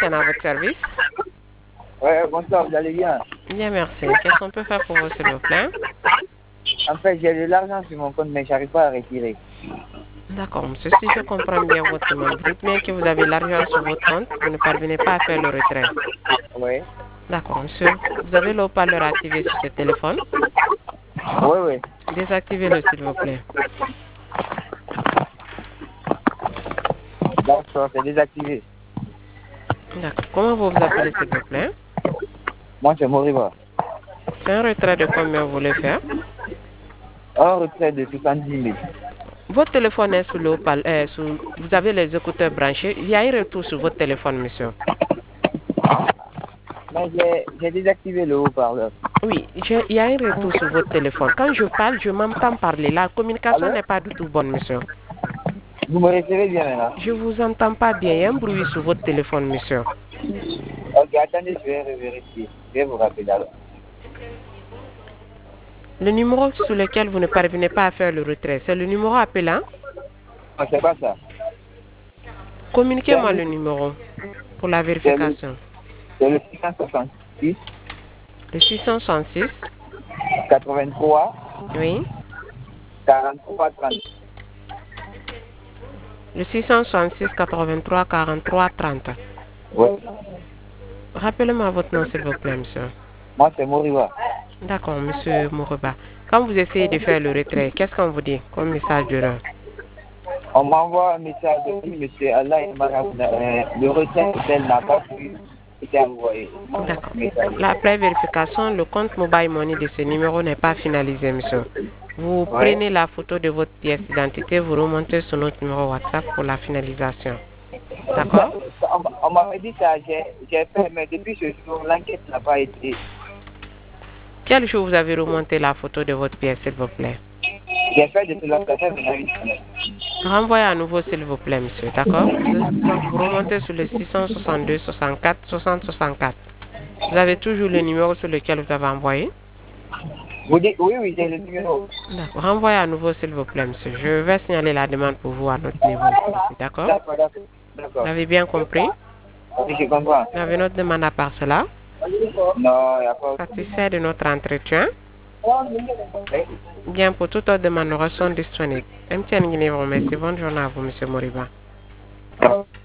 MTN à votre service. Ouais, bonsoir, vous allez bien? Bien, merci. Qu'est-ce qu'on peut faire pour vous, s'il vous plaît? En fait, j'ai de l'argent sur mon compte, mais j'arrive pas à retirer. D'accord, monsieur. Si je comprends bien votre demande, vous dites bien que vous avez l'argent sur votre compte, vous ne parvenez pas à faire le retrait. Ouais. D'accord, monsieur. Vous avez le haut-parleur activé sur ce téléphone. Ouais, ouais. Désactivez-le, s'il vous plaît. D'accord, c'est désactivé. D'accord. Comment vous vous appelez, s'il vous plaît? Moi, c'est Moriba. C'est un retrait de combien vous voulez faire? Un retrait de 70 000. Votre téléphone est sous le haut-parleur, vous avez les écouteurs branchés. Il y a un retour sur votre téléphone, monsieur. Mais j'ai désactivé le haut-parleur. Oui, il y a un retour sur votre téléphone. Quand je parle, je m'entends parler. La communication Allô? n'est pas du tout bonne, monsieur. Vous me recevez bien maintenant? Je vous entends pas bien. Il y a un bruit sur votre téléphone, monsieur. Ok, attendez, je vais vérifier. Je vais vous rappeler alors. Le numéro sur lequel vous ne parvenez pas à faire le retrait, c'est le numéro appelant. Non, c'est pas ça. Communiquez-moi le numéro pour la C'est le, vérification. c'est le 666 Le 666, 83 oui. 43 30. Le 666 83 43 30. Ouais. Rappelez-moi votre nom, s'il vous plaît, monsieur. Moi, c'est Moriba. D'accord, monsieur Mourouba. Quand vous essayez de faire le retrait, qu'est-ce qu'on vous dit comme message d'erreur? On m'envoie un message de monsieur Allah et le retrait tel n'a pas pu être envoyé. D'accord. Message. Après vérification, le compte mobile money de ce numéro n'est pas finalisé, monsieur. Vous Ouais. prenez la photo de votre pièce d'identité, vous remontez sur notre numéro WhatsApp pour la finalisation. D'accord? On m'avait dit ça, j'ai fait, mais depuis ce jour, l'enquête n'a pas été. Quel jour vous avez remonté la photo de votre pièce, s'il vous plaît? J'ai fait depuis la semaine dernière. Renvoyez à nouveau, s'il vous plaît, monsieur. D'accord? Vous remontez sur le 662 64 60 64. Vous avez toujours le numéro sur lequel vous avez envoyé? Vous dites, oui, oui, j'ai le numéro. D'accord. Renvoyez à nouveau, s'il vous plaît, monsieur. Je vais signaler la demande pour vous à notre niveau ici. D'accord? D'accord, d'accord. Vous D'accord. avez bien compris? Oui, je comprends. Vous avez notre demande à part cela? Non, il n'y a pas. Satisfait de notre entretien? Oui. Bien, pour toute autre demande, nous restons disponibles. MTN Guinée vous remercie. Bonne journée à vous, monsieur Moriba.